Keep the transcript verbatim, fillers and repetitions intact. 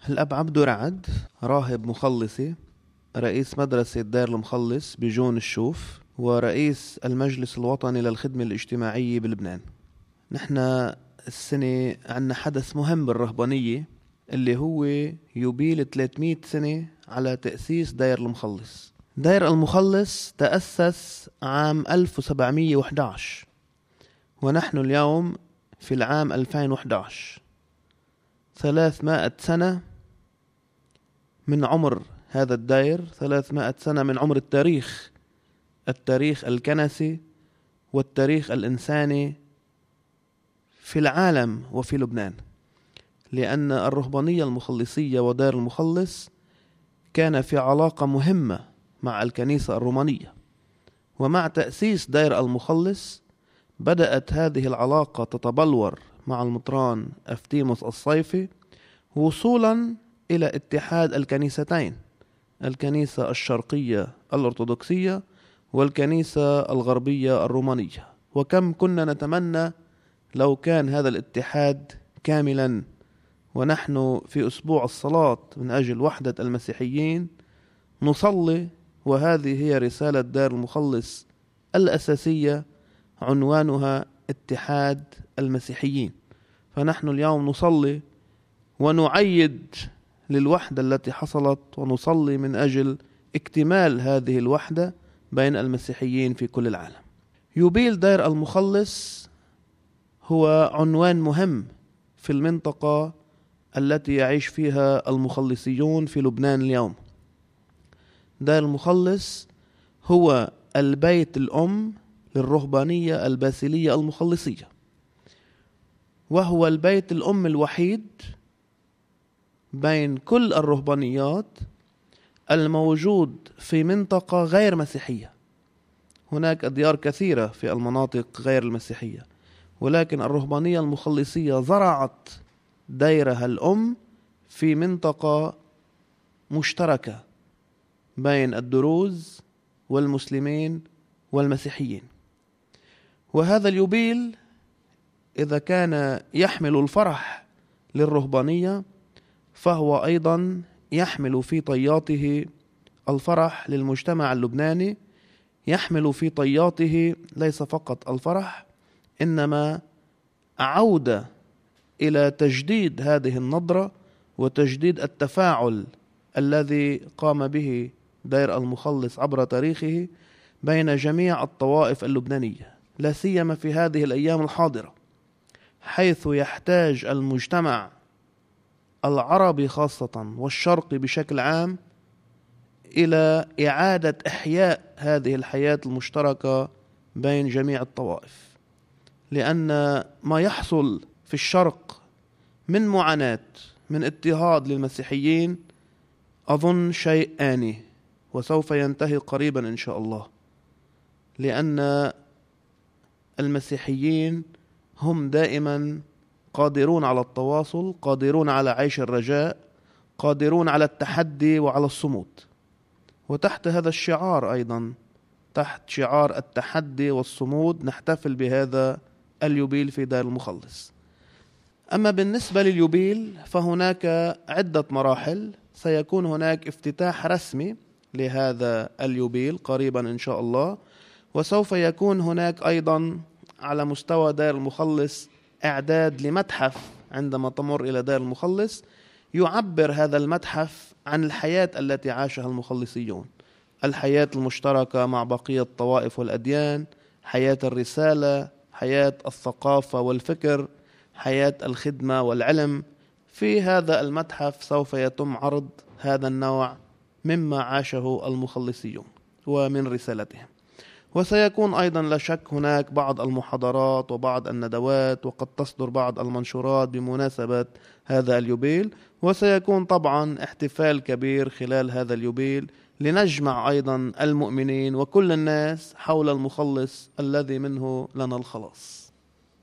الأب عبدو رعد راهب مخلصي، رئيس مدرسة دير المخلص بجون الشوف، ورئيس المجلس الوطني للخدمة الاجتماعية بلبنان. نحن السنة عنا حدث مهم بالرهبانية اللي هو يوبيل ثلاثمئة سنة على تأسيس دير المخلص. دير المخلص تأسس عام ألف وسبعمئة وأحد عشر، ونحن اليوم في العام ألفين وأحد عشر، ثلاثمائة سنة من عمر هذا الدير، ثلاثمائة سنة من عمر التاريخ التاريخ الكنسي والتاريخ الإنساني في العالم وفي لبنان، لأن الرهبانية المخلصية ودير المخلص كان في علاقة مهمة مع الكنيسة الرومانية. ومع تأسيس دير المخلص بدأت هذه العلاقة تتبلور مع المطران أفتيموس الصيفي، وصولا إلى اتحاد الكنيستين، الكنيسة الشرقية الأرثوذكسية والكنيسة الغربية الرومانية. وكم كنا نتمنى لو كان هذا الاتحاد كاملا. ونحن في أسبوع الصلاة من أجل وحدة المسيحيين نصلي، وهذه هي رسالة دير المخلص الأساسية، عنوانها اتحاد المسيحيين. فنحن اليوم نصلي ونعيد للوحدة التي حصلت، ونصلي من أجل اكتمال هذه الوحدة بين المسيحيين في كل العالم. يوبيل دير المخلص هو عنوان مهم في المنطقة التي يعيش فيها المخلصيون في لبنان اليوم. دير المخلص هو البيت الأم للرهبانية الباسيلية المخلصية، وهو البيت الأم الوحيد بين كل الرهبانيات الموجود في منطقة غير مسيحية. هناك أديار كثيرة في المناطق غير المسيحية، ولكن الرهبانية المخلصية زرعت ديرها الأم في منطقة مشتركة بين الدروز والمسلمين والمسيحيين. وهذا اليوبيل إذا كان يحمل الفرح للرهبانية، فهو أيضا يحمل في طياته الفرح للمجتمع اللبناني، يحمل في طياته ليس فقط الفرح، إنما عودة إلى تجديد هذه النظرة وتجديد التفاعل الذي قام به دير المخلص عبر تاريخه بين جميع الطوائف اللبنانية، لا سيما في هذه الأيام الحاضرة، حيث يحتاج المجتمع العربي خاصة والشرقي بشكل عام إلى إعادة إحياء هذه الحياة المشتركة بين جميع الطوائف. لأن ما يحصل في الشرق من معاناة، من اضطهاد للمسيحيين، أظن شيء آني وسوف ينتهي قريبا إن شاء الله، لأن المسيحيين هم دائما قادرون على التواصل، قادرون على عيش الرجاء، قادرون على التحدي وعلى الصمود. وتحت هذا الشعار أيضا، تحت شعار التحدي والصمود، نحتفل بهذا اليوبيل في دير المخلص. أما بالنسبة لليوبيل فهناك عدة مراحل. سيكون هناك افتتاح رسمي لهذا اليوبيل قريبا إن شاء الله، وسوف يكون هناك أيضا على مستوى دير المخلص إعداد لمتحف عندما تمر إلى دير المخلص، يعبر هذا المتحف عن الحياة التي عاشها المخلصيون، الحياة المشتركة مع بقية الطوائف والأديان، حياة الرسالة، حياة الثقافة والفكر، حياة الخدمة والعلم. في هذا المتحف سوف يتم عرض هذا النوع مما عاشه المخلصيون ومن رسالتهم. وسيكون أيضا لا شك هناك بعض المحاضرات وبعض الندوات، وقد تصدر بعض المنشورات بمناسبة هذا اليوبيل. وسيكون طبعا احتفال كبير خلال هذا اليوبيل لنجمع أيضا المؤمنين وكل الناس حول المخلص الذي منه لنا الخلاص.